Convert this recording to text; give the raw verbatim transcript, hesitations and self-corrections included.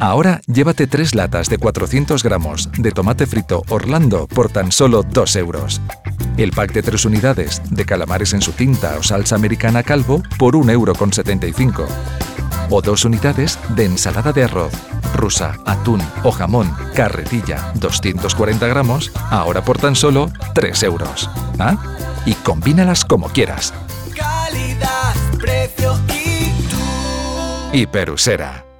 Ahora llévate tres latas de cuatrocientos gramos de tomate frito Orlando por tan solo dos euros. El pack de tres unidades de calamares en su tinta o salsa americana Calvo por un euro con setenta y cinco. O dos unidades de ensalada de arroz, rusa, atún o jamón, carretilla, doscientos cuarenta gramos, ahora por tan solo tres euros. ¿Ah? Y combínalas como quieras. Calidad, precio y tú. Hiperusera.